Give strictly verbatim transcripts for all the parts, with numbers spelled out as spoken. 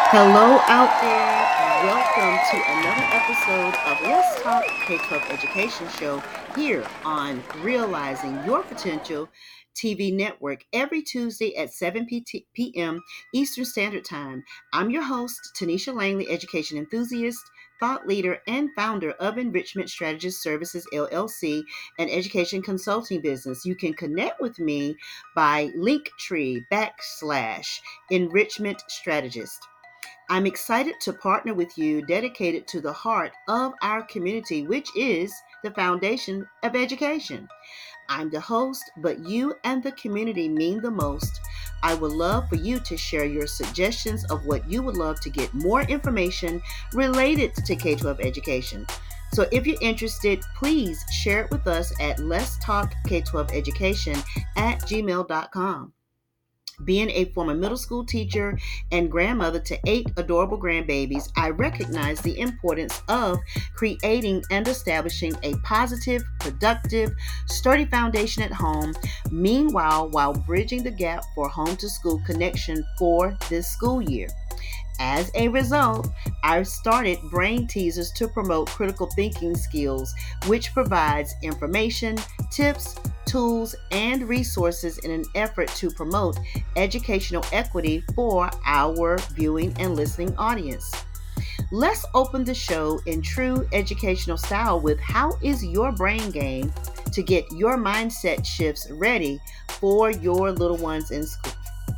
Hello out there. Welcome to another episode of Let's Talk K twelve Education Show here on Realizing Your Potential T V Network every Tuesday at seven p.m. Eastern Standard Time. I'm your host, Tanisha Langley, education enthusiast, thought leader, and founder of Enrichment Strategist Services, L L C, an education consulting business. You can connect with me by Linktree backslash Enrichment Strategist. I'm excited to partner with you, dedicated to the heart of our community, which is the foundation of education. I'm the host, but you and the community mean the most. I would love for you to share your suggestions of what you would love to get more information related to K twelve education. So if you're interested, please share it with us at let's talk K twelve education at gmail dot com. Being a former middle school teacher and grandmother to eight adorable grandbabies, I recognize the importance of creating and establishing a positive, productive, sturdy foundation at home, meanwhile, while bridging the gap for home to school connection for this school year. As a result, I started Brain Teasers to promote critical thinking skills, which provides information, tips, tools, and resources in an effort to promote educational equity for our viewing and listening audience. Let's open the show in true educational style with how is your brain game to get your mindset shifts ready for your little ones in school.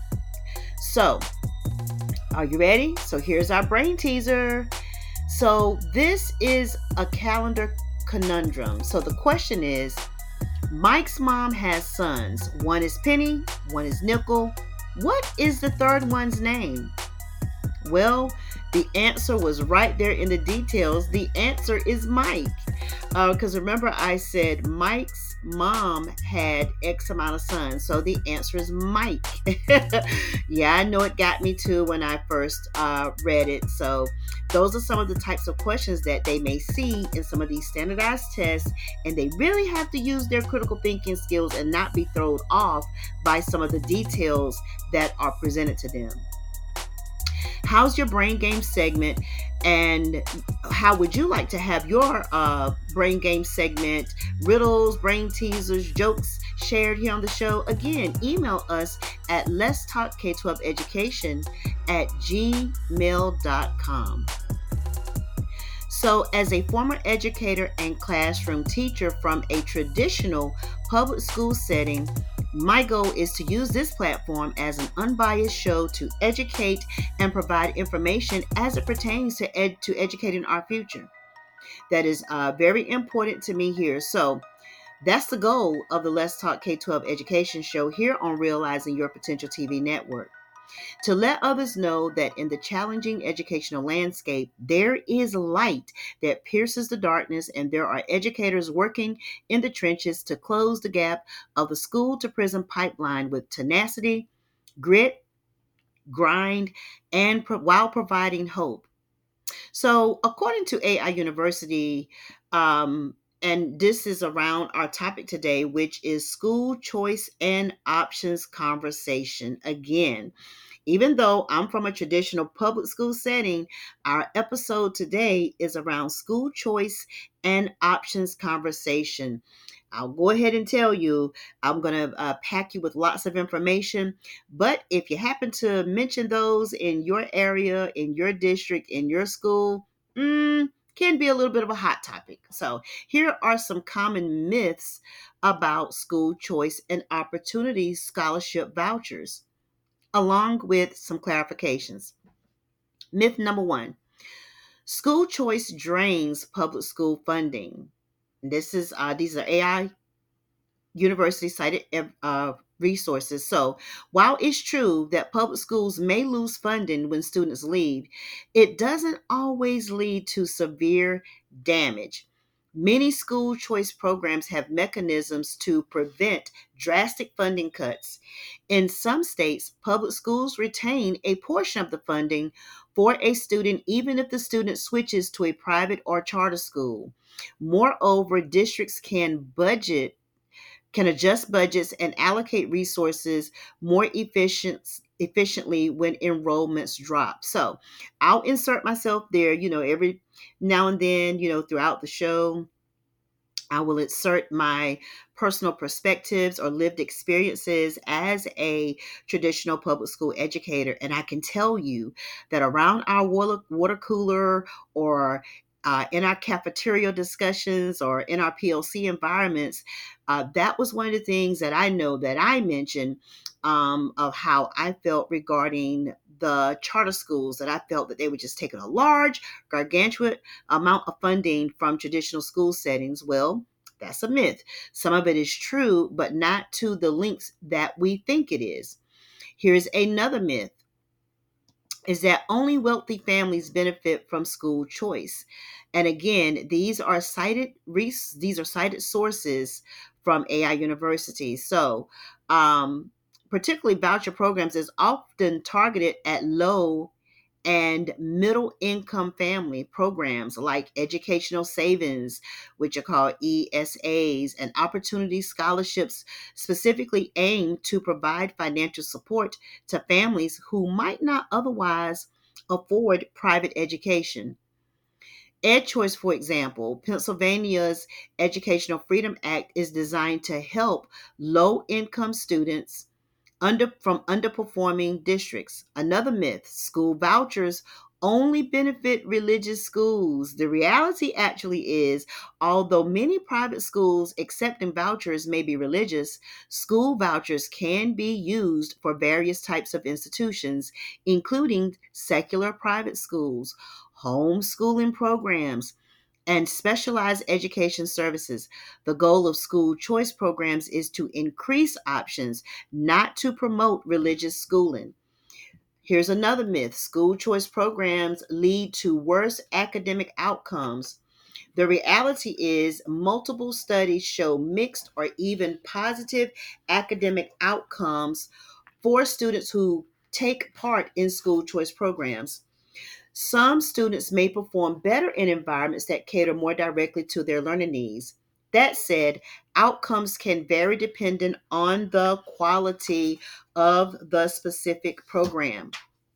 So, are you ready? So here's our brain teaser. So this is a calendar conundrum. So the question is, Mike's mom has sons. One is Penny, one is Nickel. What is the third one's name? Well, the answer was right there in the details. The answer is Mike. Because uh, remember, I said Mike's mom had X amount of sons. So the answer is Mike. Yeah, I know it got me too when I first uh, read it. So those are some of the types of questions that they may see in some of these standardized tests. And they really have to use their critical thinking skills and not be thrown off by some of the details that are presented to them. How's your brain game segment, and how would you like to have your uh, brain game segment, riddles, brain teasers, jokes shared here on the show? Again, email us at let's talk K twelve education at gmail dot com. So, as a former educator and classroom teacher from a traditional public school setting, my goal is to use this platform as an unbiased show to educate and provide information as it pertains to ed- to educating our future. That is uh, very important to me here. So that's the goal of the Let's Talk K twelve Education Show here on Realizing Your Potential T V Network. To let others know that in the challenging educational landscape, there is light that pierces the darkness, and there are educators working in the trenches to close the gap of the school to prison pipeline with tenacity, grit, grind, and pro- while providing hope. So, according to A I University, um, and this is around our topic today, which is school choice and options conversation. Again, even though I'm from a traditional public school setting, our episode today is around school choice and options conversation. I'll go ahead and tell you, I'm going to uh, pack you with lots of information. But if you happen to mention those in your area, in your district, in your school, mm, can be a little bit of a hot topic. So here are some common myths about school choice and opportunity scholarship vouchers, along with some clarifications. Myth number one: school choice drains public school funding. This is uh, these are A I University cited uh, resources. So while it's true that public schools may lose funding when students leave, it doesn't always lead to severe damage. Many school choice programs have mechanisms to prevent drastic funding cuts. In some states, public schools retain a portion of the funding for a student, even if the student switches to a private or charter school. Moreover, districts can budget can adjust budgets and allocate resources more efficient, efficiently when enrollments drop. So I'll insert myself there, you know, every now and then, you know, throughout the show. I will insert my personal perspectives or lived experiences as a traditional public school educator. And I can tell you that around our water, water cooler or uh, in our cafeteria discussions or in our P L C environments, uh, that was one of the things that I know that I mentioned um, of how I felt regarding the charter schools, that I felt that they were just taking a large, gargantuan amount of funding from traditional school settings. Well, that's a myth. Some of it is true, but not to the lengths that we think it is. Here's another myth, is that only wealthy families benefit from school choice. And again, these are cited these are cited sources from A I University. So, um, particularly voucher programs is often targeted at low and middle income family programs like educational savings, which are called E S As, and opportunity scholarships specifically aimed to provide financial support to families who might not otherwise afford private education. EdChoice, for example, Pennsylvania's Educational Freedom Act, is designed to help low income students under from underperforming districts. Another myth, school vouchers only benefit religious schools. The reality actually is, although many private schools accepting vouchers may be religious, school vouchers can be used for various types of institutions, including secular private schools, homeschooling programs, and specialized education services. The goal of school choice programs is to increase options, not to promote religious schooling. Here's another myth, school choice programs lead to worse academic outcomes. The reality is, multiple studies show mixed or even positive academic outcomes for students who take part in school choice programs. Some students may perform better in environments that cater more directly to their learning needs. That said, outcomes can vary depending on the quality of the specific program.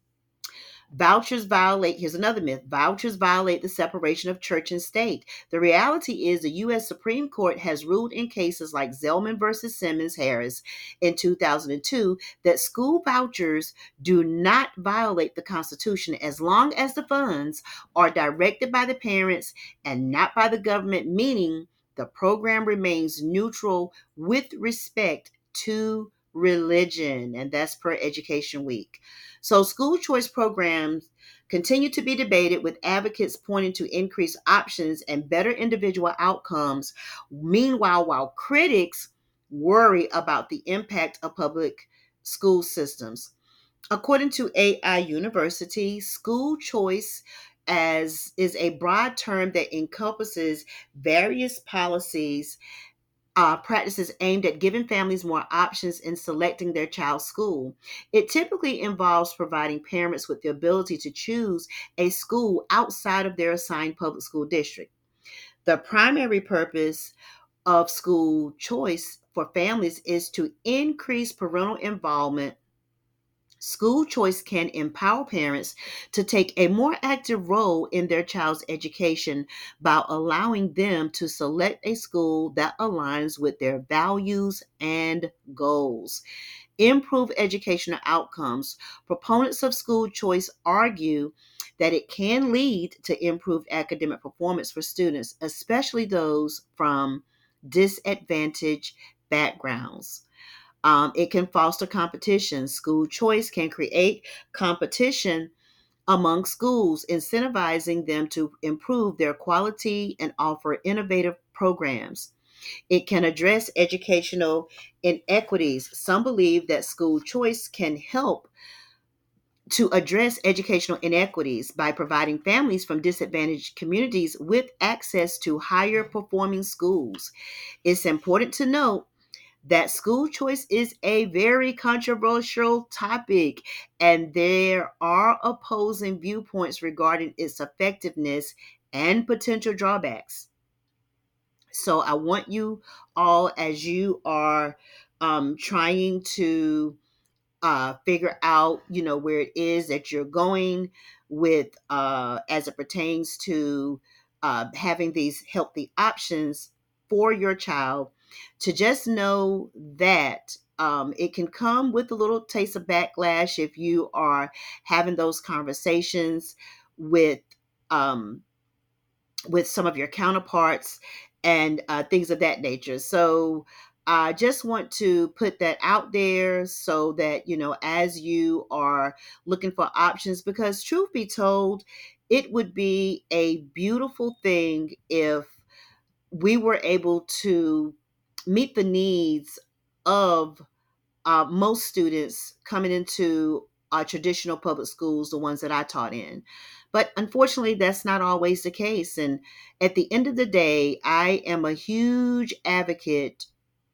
Vouchers violate, here's another myth, vouchers violate the separation of church and state. The reality is the U S Supreme Court has ruled in cases like Zelman versus Simmons Harris in two thousand two that school vouchers do not violate the Constitution as long as the funds are directed by the parents and not by the government, meaning the program remains neutral with respect to religion. And that's per Education Week. So, school choice programs continue to be debated, with advocates pointing to increased options and better individual outcomes. Meanwhile, while critics worry about the impact of public school systems. According to A I University, school choice as is a broad term that encompasses various policies, uh, practices aimed at giving families more options in selecting their child's school. It typically involves providing parents with the ability to choose a school outside of their assigned public school district. The primary purpose of school choice for families is to increase parental involvement. School choice can empower parents to take a more active role in their child's education by allowing them to select a school that aligns with their values and goals. Improve educational outcomes. Proponents of school choice argue that it can lead to improved academic performance for students, especially those from disadvantaged backgrounds. Um, it can foster competition. School choice can create competition among schools, incentivizing them to improve their quality and offer innovative programs. It can address educational inequities. Some believe that school choice can help to address educational inequities by providing families from disadvantaged communities with access to higher performing schools. It's important to note that school choice is a very controversial topic, and there are opposing viewpoints regarding its effectiveness and potential drawbacks. So, I want you all, as you are um, trying to uh, figure out, you know, where it is that you're going with, uh, as it pertains to uh, having these healthy options for your child, to just know that um, it can come with a little taste of backlash if you are having those conversations with um, with some of your counterparts and uh, things of that nature. So I just want to put that out there so that, you know, as you are looking for options, because truth be told, it would be a beautiful thing if we were able to meet the needs of uh, most students coming into uh, traditional public schools, the ones that I taught in. But unfortunately, that's not always the case. And at the end of the day, I am a huge advocate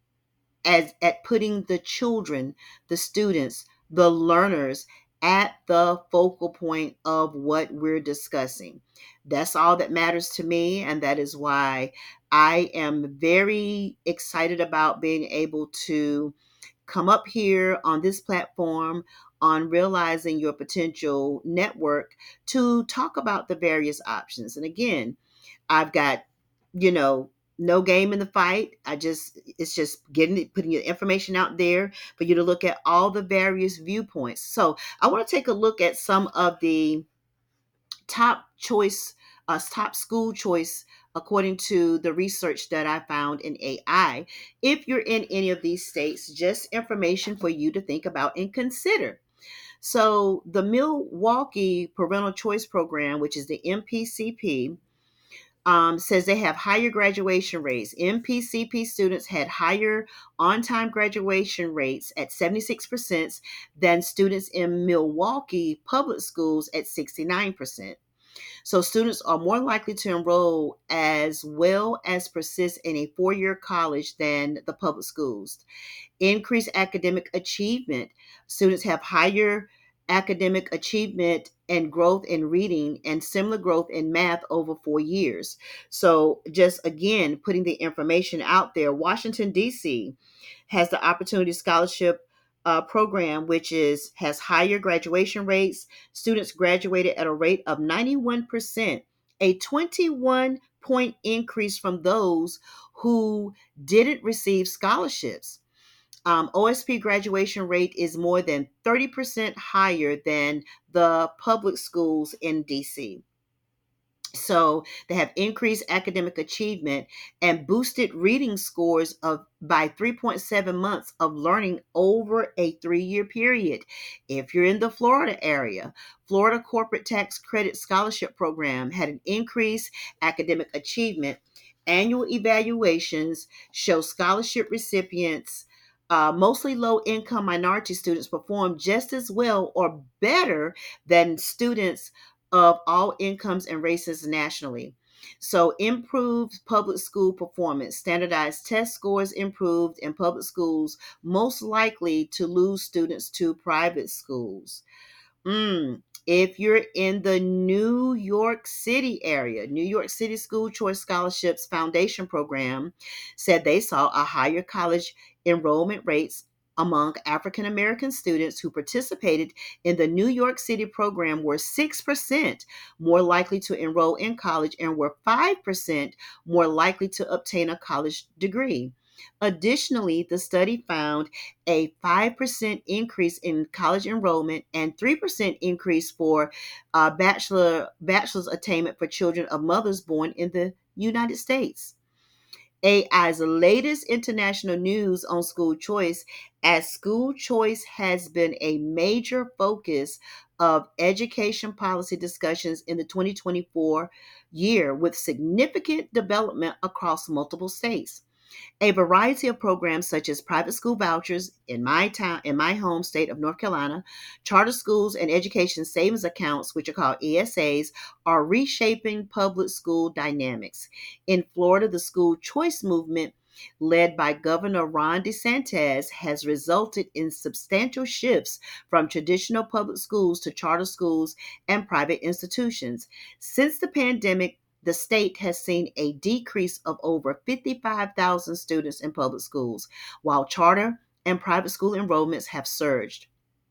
as at putting the children, the students, the learners at the focal point of what we're discussing. That's all that matters to me, and that is why I am very excited about being able to come up here on this platform on Realizing Your Potential Network to talk about the various options. And again, I've got, you know, no game in the fight. I just, it's just getting it, putting your information out there for you to look at all the various viewpoints. So I want to take a look at some of the top choice, uh, top school choice according to the research that I found in A I. If you're in any of these states, just information for you to think about and consider. So the Milwaukee Parental Choice Program, which is the M P C P, um, says they have higher graduation rates. M P C P students had higher on time graduation rates at seventy-six percent than students in Milwaukee public schools at sixty-nine percent. So students are more likely to enroll as well as persist in a four year college than the public schools. Increased academic achievement. Students have higher academic achievement and growth in reading and similar growth in math over four years. So, just again, putting the information out there, Washington, D C has the Opportunity Scholarship uh, program, which is has higher graduation rates. Students graduated at a rate of ninety-one percent, a twenty-one point increase from those who didn't receive scholarships. Um, O S P graduation rate is more than thirty percent higher than the public schools in D C. So they have increased academic achievement and boosted reading scores of by three point seven months of learning over a three-year period. If you're in the Florida area, Florida Corporate Tax Credit Scholarship Program had an increased academic achievement. Annual evaluations show scholarship recipients, uh, mostly low income minority students, perform just as well or better than students of all incomes and races nationally. So, improved public school performance, standardized test scores improved in public schools, most likely to lose students to private schools. Mm. If you're in the New York City area, New York City School Choice Scholarships Foundation Program said they saw a higher college enrollment rates among African American students who participated in the New York City program were six percent more likely to enroll in college and were five percent more likely to obtain a college degree. Additionally, the study found a five percent increase in college enrollment and three percent increase for uh, bachelor bachelor's attainment for children of mothers born in the United States. A I's latest international news on school choice, as school choice has been a major focus of education policy discussions in the twenty twenty-four year with significant development across multiple states. A variety of programs such as private school vouchers in my town, in my home state of North Carolina, charter schools and education savings accounts, which are called E S As, are reshaping public school dynamics. In Florida, the school choice movement led by Governor Ron DeSantis has resulted in substantial shifts from traditional public schools to charter schools and private institutions. Since the pandemic, the state has seen a decrease of over fifty-five thousand students in public schools, while charter and private school enrollments have surged.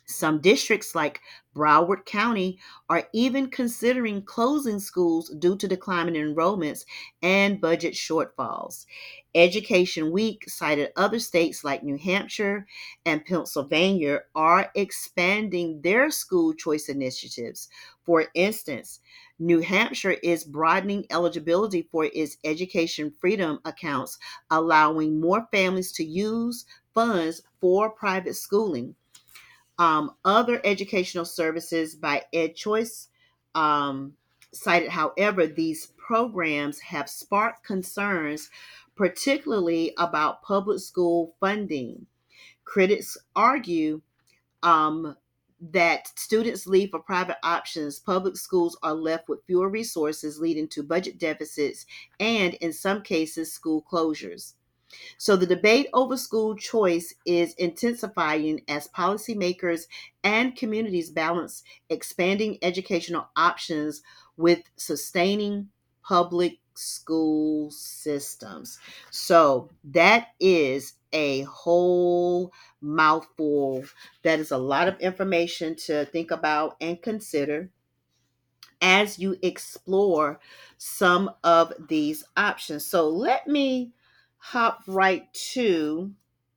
Some districts like Broward County are even considering closing schools due to declining enrollments and budget shortfalls. Education Week cited other states like New Hampshire and Pennsylvania are expanding their school choice initiatives. For instance, New Hampshire is broadening eligibility for its education freedom accounts, allowing more families to use funds for private schooling. Um, other educational services by EdChoice um, cited, however, these programs have sparked concerns, particularly about public school funding. Critics argue um, that students leave for private options, public schools are left with fewer resources, leading to budget deficits and, in some cases, school closures. So the debate over school choice is intensifying as policymakers and communities balance expanding educational options with sustaining public school systems. So that is a whole mouthful. That is a lot of information to think about and consider as you explore some of these options. So let me hop right to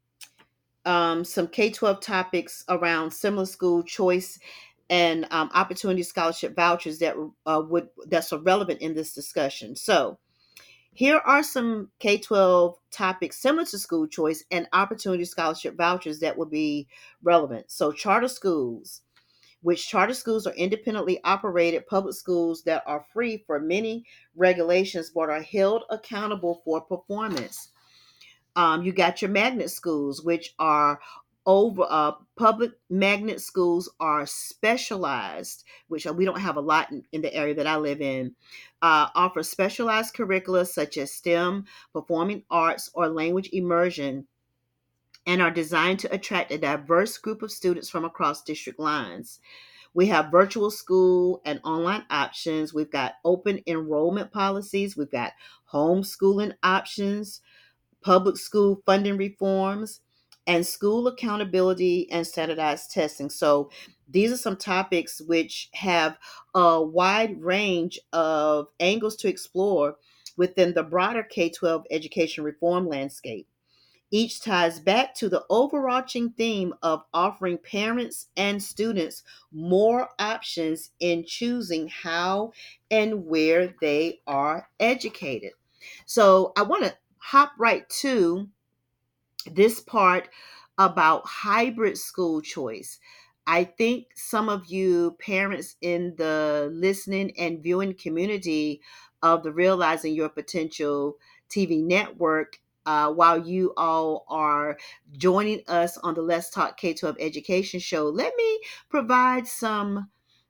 um, some K twelve topics around similar school choice and um, opportunity scholarship vouchers that uh, would that's relevant in this discussion. So here are some K twelve topics similar to school choice and opportunity scholarship vouchers that would be relevant. So charter schools, which charter schools are independently operated public schools that are free for many regulations but are held accountable for performance. Um, you got your magnet schools, which are over uh, public magnet schools are specialized, which we don't have a lot in, in the area that I live in, uh, offer specialized curricula such as STEM, performing arts, or language immersion, and are designed to attract a diverse group of students from across district lines. We have virtual school and online options. We've got open enrollment policies. We've got homeschooling options, public school funding reforms, and school accountability and standardized testing. So these are some topics which have a wide range of angles to explore within the broader K twelve education reform landscape. Each ties back to the overarching theme of offering parents and students more options in choosing how and where they are educated. So I want to hop right to this part about hybrid school choice. I think some of you parents in the listening and viewing community of the Realizing Your Potential T V network, uh, while you all are joining us on the Let's Talk K twelve Education show, let me provide some,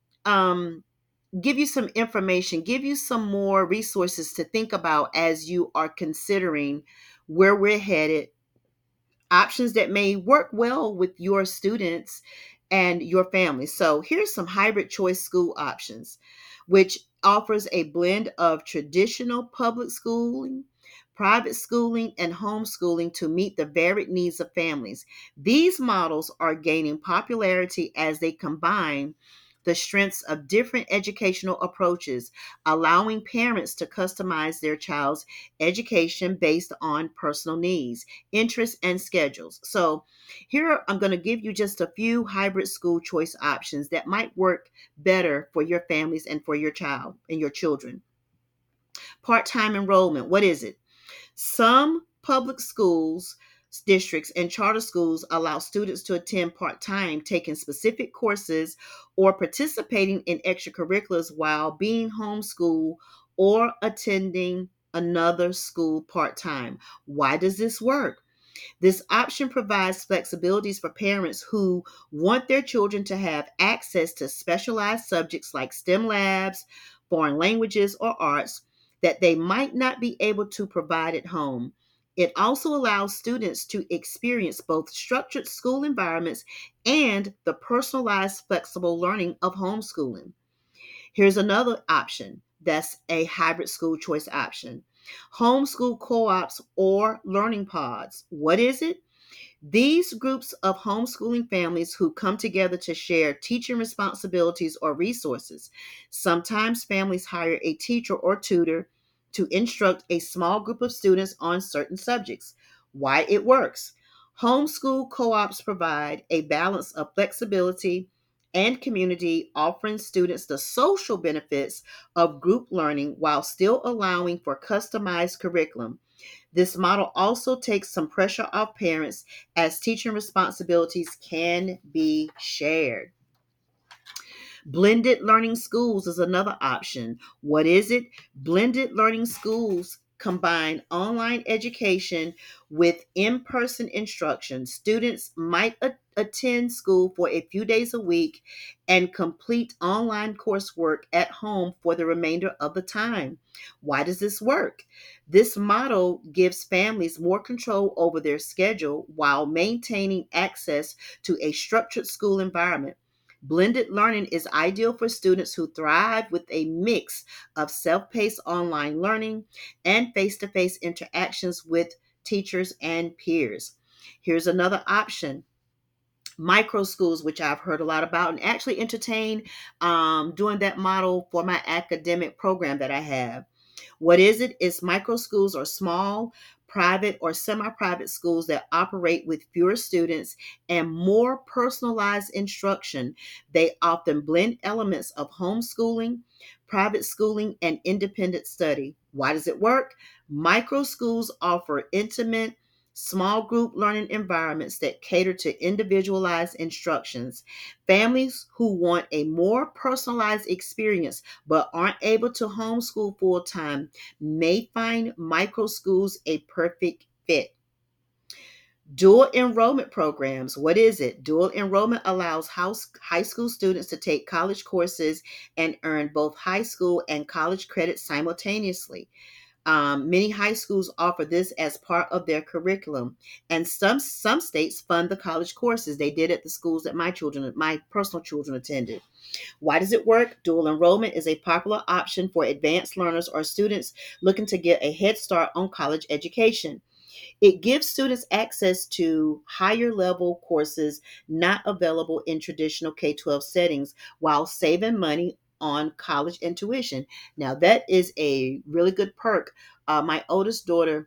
um, give you some information, give you some more resources to think about as you are considering where we're headed, options that may work well with your students and your family. So, here's some hybrid choice school options, which offers a blend of traditional public schooling, private schooling, and homeschooling to meet the varied needs of families. These models are gaining popularity as they combine the strengths of different educational approaches, allowing parents to customize their child's education based on personal needs, interests, and schedules. So, here I'm going to give you just a few hybrid school choice options that might work better for your families and for your child and your children. Part time enrollment. What is it? Some public schools, districts, and charter schools allow students to attend part time, taking specific courses or participating in extracurriculars while being homeschooled or attending another school part time. Why does this work? This option provides flexibilities for parents who want their children to have access to specialized subjects like STEM labs, foreign languages, or arts that they might not be able to provide at home. It also allows students to experience both structured school environments and the personalized, flexible learning of homeschooling. Here's another option that's a hybrid school choice option: homeschool co ops or learning pods. What is it? These groups of homeschooling families who come together to share teaching responsibilities or resources. Sometimes families hire a teacher or tutor to instruct a small group of students on certain subjects. Why it works. Homeschool co ops provide a balance of flexibility and community, offering students the social benefits of group learning while still allowing for customized curriculum. This model also takes some pressure off parents as teaching responsibilities can be shared. Blended learning schools is another option. What is it? Blended learning schools combine online education with in person instruction. Students might a- attend school for a few days a week and complete online coursework at home for the remainder of the time. Why does this work? This model gives families more control over their schedule while maintaining access to a structured school environment. Blended learning is ideal for students who thrive with a mix of self paced online learning and face to face interactions with teachers and peers. Here's another option: micro schools, which I've heard a lot about and actually entertain um, doing that model for my academic program that I have. What is it? It's micro schools or small, private or semi private schools that operate with fewer students and more personalized instruction. They often blend elements of homeschooling, private schooling, and independent study. Why does it work? Micro schools offer intimate, small group learning environments that cater to individualized instructions. Families who want a more personalized experience but aren't able to homeschool full time may find micro schools a perfect fit. Dual enrollment programs. What is it? Dual enrollment allows house, high school students to take college courses and earn both high school and college credits simultaneously. Um, many high schools offer this as part of their curriculum, and some some states fund the college courses. They did at the schools that my children, my personal children, attended. Why does it work? Dual enrollment is a popular option for advanced learners or students looking to get a head start on college education. It gives students access to higher level courses not available in traditional K twelve settings while saving money on college and tuition. Now, that is a really good perk. Uh, my oldest daughter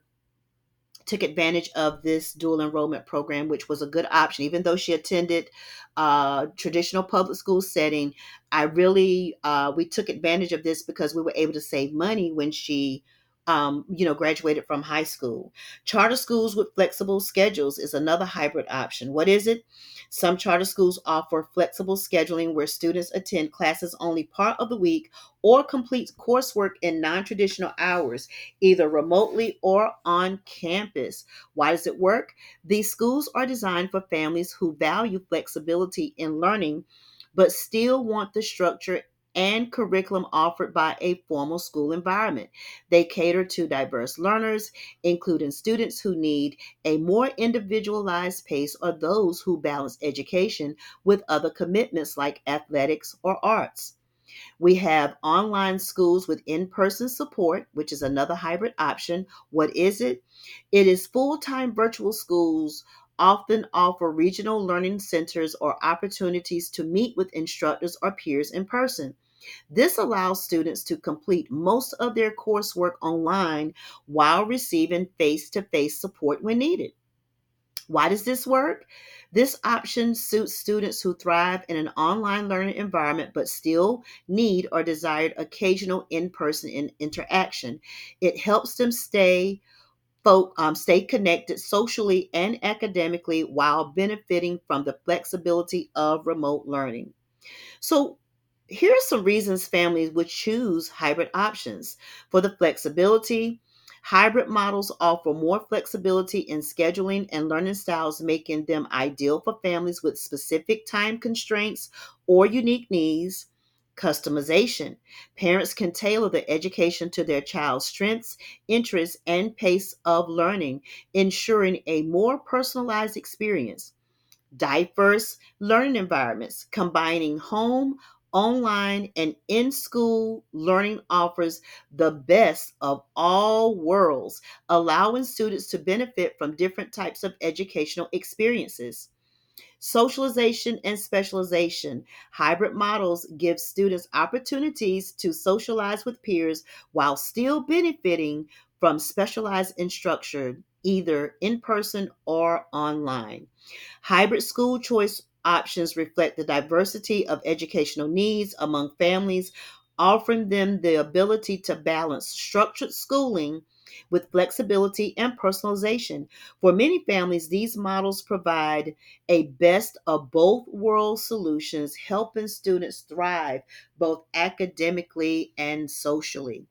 took advantage of this dual enrollment program, which was a good option. Even though she attended uh, traditional public school setting, I really uh, we took advantage of this because we were able to save money when she, um, you know, graduated from high school. Charter schools with flexible schedules is another hybrid option. What is it? Some charter schools offer flexible scheduling where students attend classes only part of the week or complete coursework in non-traditional hours, either remotely or on campus. Why does it work? These schools are designed for families who value flexibility in learning, but still want the structure and curriculum offered by a formal school environment. They cater to diverse learners, including students who need a more individualized pace or those who balance education with other commitments like athletics or arts. We have online schools with in person support, which is another hybrid option. What is it? It is full time virtual schools often offer regional learning centers or opportunities to meet with instructors or peers in person. This allows students to complete most of their coursework online while receiving face to face support when needed. Why does this work? This option suits students who thrive in an online learning environment but still need or desire occasional in-person in- interaction. It helps them stay fo- um, stay connected socially and academically while benefiting from the flexibility of remote learning. So, here are some reasons families would choose hybrid options. For the flexibility, hybrid models offer more flexibility in scheduling and learning styles, making them ideal for families with specific time constraints or unique needs. Customization. Parents can tailor the education to their child's strengths, interests, and pace of learning, ensuring a more personalized experience. Diverse learning environments, combining home, Online and in-school learning offers the best of all worlds, allowing students to benefit from different types of educational experiences. Socialization and specialization. Hybrid models give students opportunities to socialize with peers while still benefiting from specialized instruction, either in person or online. Hybrid school choice options reflect the diversity of educational needs among families, offering them the ability to balance structured schooling with flexibility and personalization. For many families, these models provide a best of both world solutions, helping students thrive both academically and socially.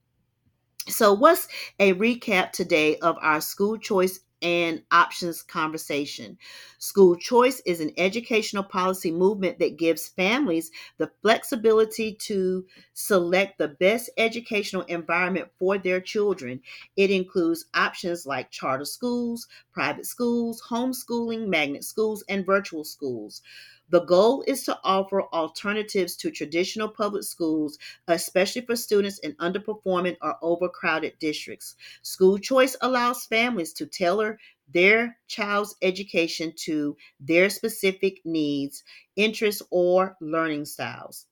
So, what's a recap today of our school choice and options conversation? School choice is an educational policy movement that gives families the flexibility to select the best educational environment for their children. It includes options like charter schools, private schools, homeschooling, magnet schools, and virtual schools. The goal is to offer alternatives to traditional public schools, especially for students in underperforming or overcrowded districts. School choice allows families to tailor their child's education to their specific needs, interests, or learning styles.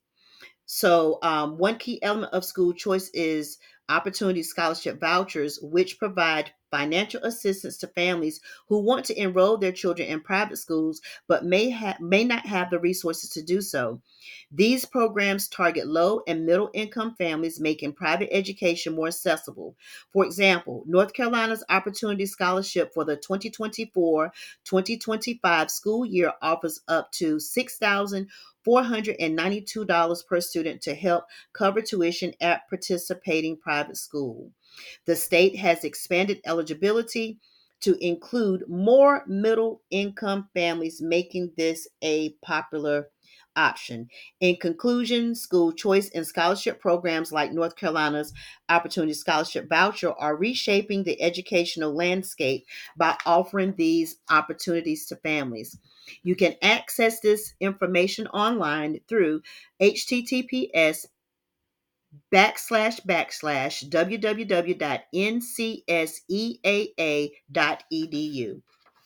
So, um, one key element of school choice is opportunity scholarship vouchers, which provide financial assistance to families who want to enroll their children in private schools but may have may not have the resources to do so. These programs target low and middle income families, making private education more accessible. For example, North Carolina's Opportunity Scholarship for the twenty twenty-four twenty twenty-five school year offers up to six thousand four hundred ninety-two dollars per student to help cover tuition at participating private school. The state has expanded eligibility to include more middle income families, making this a popular option. In conclusion, school choice and scholarship programs like North Carolina's Opportunity Scholarship Voucher are reshaping the educational landscape by offering these opportunities to families. You can access this information online through https backslash backslash www.ncseaa.edu.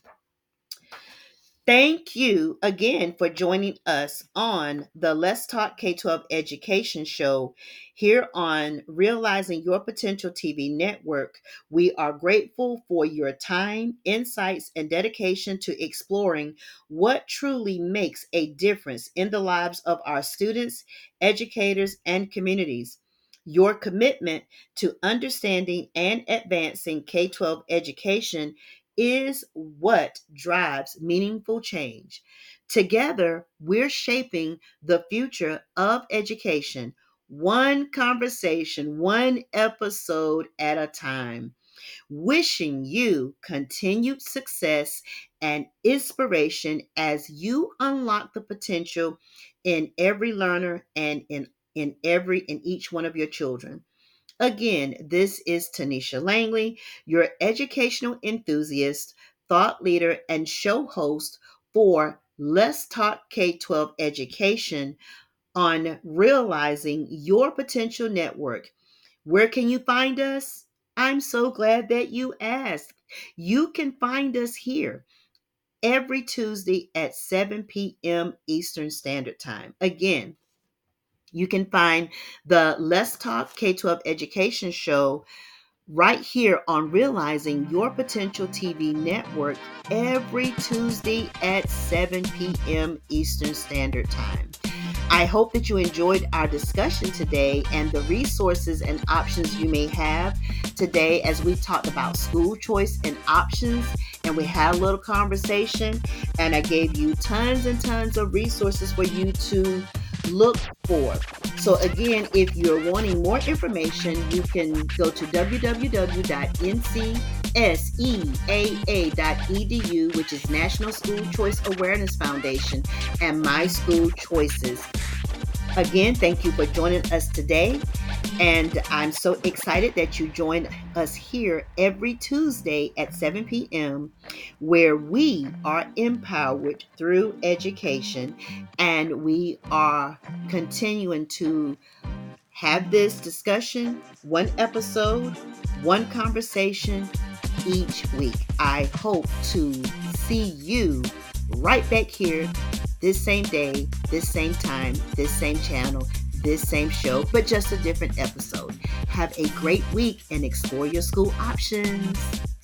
Thank you again for joining us on the Let's Talk K twelve Education Show here on Realizing Your Potential T V network. We are grateful for your time, insights, and dedication to exploring what truly makes a difference in the lives of our students, educators, and communities. Your commitment to understanding and advancing K twelve education is what drives meaningful change. Together, we're shaping the future of education, one conversation, one episode at a time. Wishing you continued success and inspiration as you unlock the potential in every learner and in, in every in each one of your children. Again, this is Tanisha Langley, your educational enthusiast, thought leader, and show host for Let's Talk K twelve Education on Realizing Your Potential Network. Where can you find us? I'm so glad that you asked. You can find us here every Tuesday at seven p.m. Eastern Standard Time. Again, you can find the Let's Talk K twelve Education Show right here on Realizing Your Potential T V network every Tuesday at seven p.m. Eastern Standard Time. I hope that you enjoyed our discussion today and the resources and options you may have today as we talked about school choice and options, and we had a little conversation, and I gave you tons and tons of resources for you to look for. So again, if you're wanting more information, you can go to w w w dot n c s e a a dot e d u, which is National School Choice Awareness Foundation, and My School Choices. Again, thank you for joining us today. And I'm so excited that you join us here every Tuesday at seven p.m., where we are empowered through education and we are continuing to have this discussion, one episode, one conversation each week. I hope to see you right back here this same day, this same time, this same channel, this same show, but just a different episode. Have a great week and explore your school options.